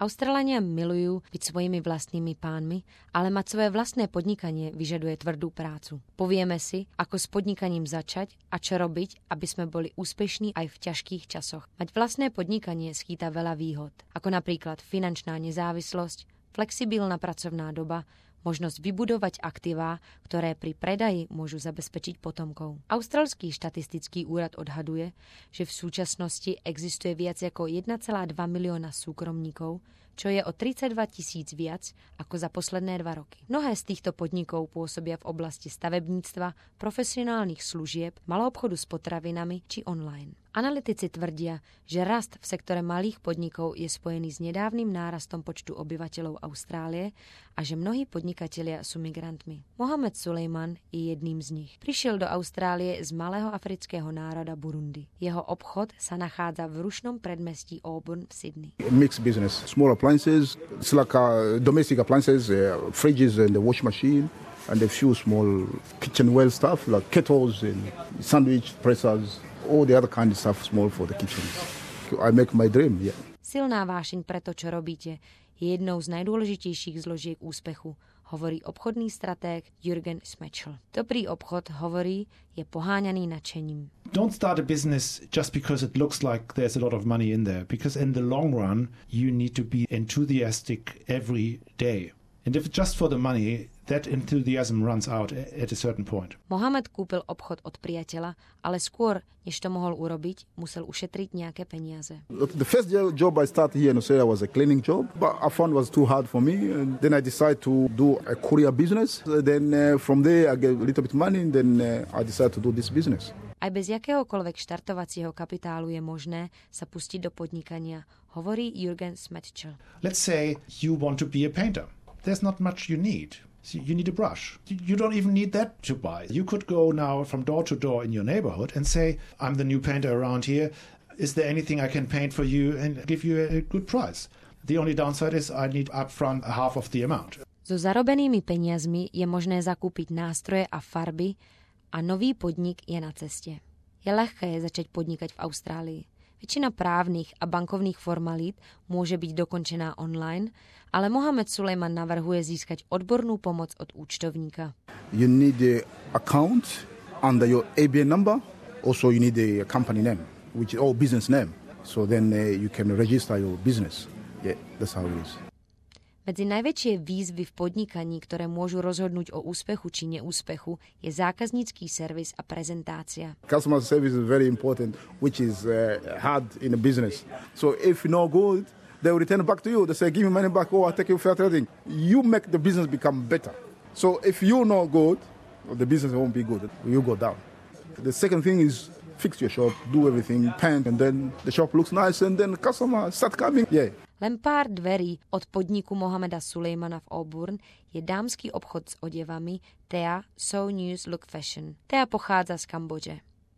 Austrálania milujú byť svojimi vlastnými pánmi, ale mať svoje vlastné podnikanie vyžaduje tvrdú prácu. Povieme si, ako s podnikaním začať a čo robiť, aby sme boli úspešní aj v ťažkých časoch. Mať vlastné podnikanie skýta veľa výhod, ako napríklad finančná nezávislosť, flexibilná pracovná doba, možnosť vybudovať aktivá, ktoré pri predaji môžu zabezpečiť potomkov. Austrálsky štatistický úrad odhaduje, že v súčasnosti existuje viac ako 1,2 milióna súkromníkov, čo je o 32 000 viac ako za posledné 2 roky. Mnohé z týchto podnikov pôsobia v oblasti stavebníctva, profesionálnych služieb, maloobchodu s potravinami či online. Analytici tvrdia, že rast v sektore malých podnikov je spojený s nedávnym nárastom počtu obyvateľov Austrálie a že mnohí podnikatelia sú migrantmi. Mohamed Sulejman je jedným z nich. Prišiel do Austrálie z malého afrického národa Burundi. Jeho obchod sa nachádza v rušnom predmestí Auburn v Sydney. Mixed business, small appliances, it's like domestic appliances, fridges and the wash machine. And a few small kitchenware stuff like kettles and sandwich pressers, all the other kind of stuff small for the kitchen. I make my dream, yeah. Silná vášeň pre to, čo robíte, je jednou z najdôležitejších zložiek úspechu, hovorí obchodný stratég Jürgen Smečl. Dobrý obchod, hovorí, je poháňaný nadšením. Don't start a business just because it looks like there's a lot of money in there, because in the long run you need to be enthusiastic every day. And if it's just for the money, that enthusiasm runs out at a certain point. Mohamed kúpil obchod od priateľa, ale skôr, než to mohol urobiť, musel ušetriť nejaké peniaze. The first job I started here in Australia was a cleaning job, but I found it was too hard for me. And then I decided to do a courier business. Then from there I get a little bit money, and then I decided to do this business. Aj bez jakéhokoľvek štartovacieho kapitálu je možné sa pustiť do podnikania, hovorí Jürgen Smečl. Let's say you want to be a painter. There's not much you need. You need a brush. You don't even need that to buy. You could go now from door to door in your neighborhood and say, I'm the new painter around here. Is there anything I can paint for you and give you a good price? The only downside is I need upfront half of the amount. So zarobenými peniazmi je možné zakúpiť nástroje a farby a nový podnik je na ceste. Je ľahké začať podnikať v Austrálii. Väčšina právnych a bankovných formalít môže byť dokončená online, ale Mohamed Sulejman navrhuje získať odbornú pomoc od účtovníka. You need the account under your ABN number. Also you need the company name, which is all business name. So then you can register your business. Yeah, that's how it is. Medzi najväčšie výzvy v podnikaní, ktoré môžu rozhodnúť o úspechu či neúspechu, je zákaznícky servis a prezentácia. Customer service is very important, which is hard in a business. So if you're not good, they will return it back to you. They say, give me money back, or I take you fair trading. You make the business become better. So if you're not good, the business won't be good. You go down. The second thing is fix your shop, do everything, paint, and then the shop looks nice, and then the customer start coming. Yeah. Len pár dverí od podniku Mohameda Sulejmana v Auburn je dámsky obchod s odevami Thea So News Look Fashion. Thea pochádza z Kambodže.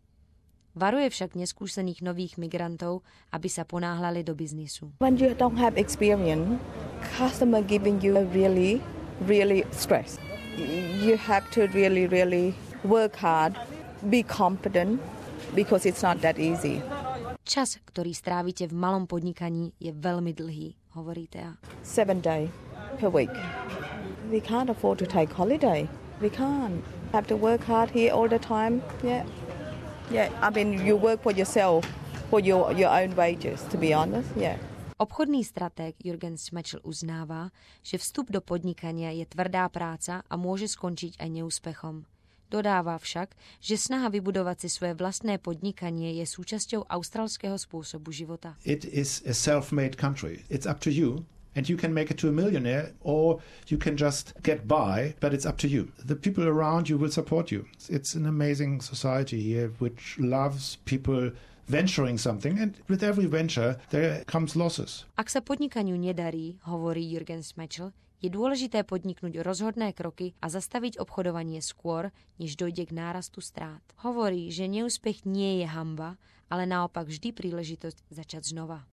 Varuje však neskúsených nových migrantov, aby sa ponáhľali do biznisu. When you don't have experience, customer giving you a really stress. You have to really work hard, be confident, because it's not that easy. Čas, ktorý strávite v malom podnikaní, je veľmi dlhý, hovorí Thea. 7 days per week. We can't afford to take holiday. We can't. Have to work hard here all the time. Yeah. I mean, you work for yourself, for your own wages, to be honest. Yeah. Obchodný stratég Jürgen Smečl uznáva, že vstup do podnikania je tvrdá práca a môže skončiť aj neúspechom. Dodáva však, že snaha vybudovať si svoje vlastné podnikanie je súčasťou austrálskeho spôsobu života. It is a self-made country. It's up to you. And you can make it to a millionaire or you can just get by, but it's up to you. The people around you will support you. It's an amazing society here which loves people venturing something, and with every venture there comes losses. Ak sa podnikaniu nedarí, hovorí Jürgen Smečl, je dôležité podniknúť rozhodné kroky a zastaviť obchodovanie skôr, než dojde k nárastu strát. Hovorí, že neúspech nie je hanba, ale naopak vždy príležitosť začať znova.